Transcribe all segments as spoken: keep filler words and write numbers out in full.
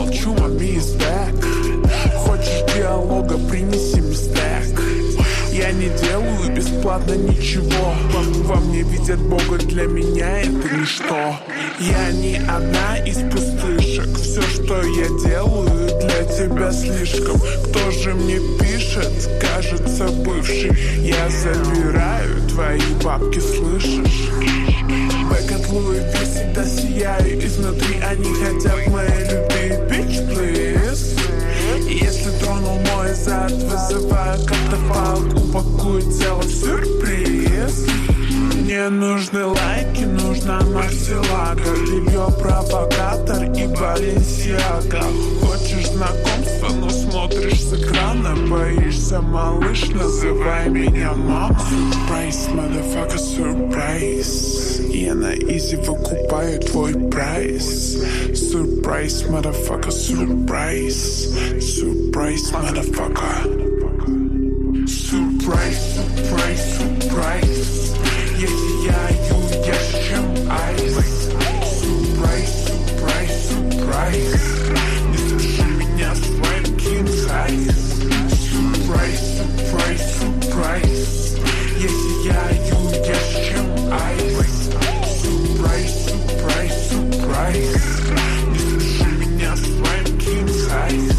молчу, мами is back. Хочешь диалога, принеси мне стек. Я не делаю бесплатно ничего. Во мне видят Бога, для меня это ничто. Я не одна из пустышек. Все, что я делаю, для тебя слишком. Кто же мне пишет? Кажется, бывший. Я забираю твои бабки, слышишь? Бэк от Луи Ви всегда сияю изнутри. Они хотят моей любви. Bitch, please. Если тронул мой зад, вызываю катафалк. Упакую тело в сюрприз. Мне нужны лайки, нужна Марселага, Белье, провокатор и Баленсиага. Хочешь знакомства, но смотришь с экрана. Боишься, малыш, называй меня мама. Surprise, motherfucker, surprise. Я на изи выкупаю твой прайс. Surprise, motherfucker, surprise. Surprise, motherfucker. Surprise, surprise, surprise. Я сияю ярче, чем айс. Surprise, surprise, surprise. Не слушай меня своим king size. Surprise, surprise, surprise. Я сияю ярче, чем айс. Surprise, surprise, surprise. Не слушай меня своим king size.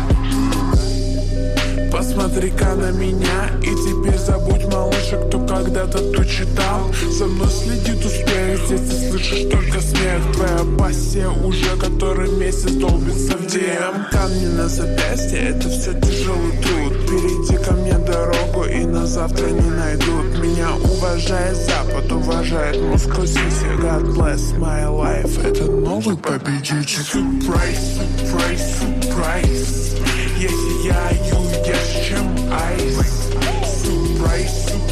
Посмотри-ка на меня и теперь забудь, малыша, кто когда-то тут читал. За мной следит успех, здесь ты слышишь только смех. Твоя пассия уже который месяц долбится в ди эм. Камни на запястье, это все тяжелый труд. Перейди ко мне дорогу и на завтра не найдут. Меня уважает Запад, уважает Москва Сити. God bless my life, это новый победитель. Surprise, surprise, surprise. Я сияю ярче, чем айс. Surprise, surprise.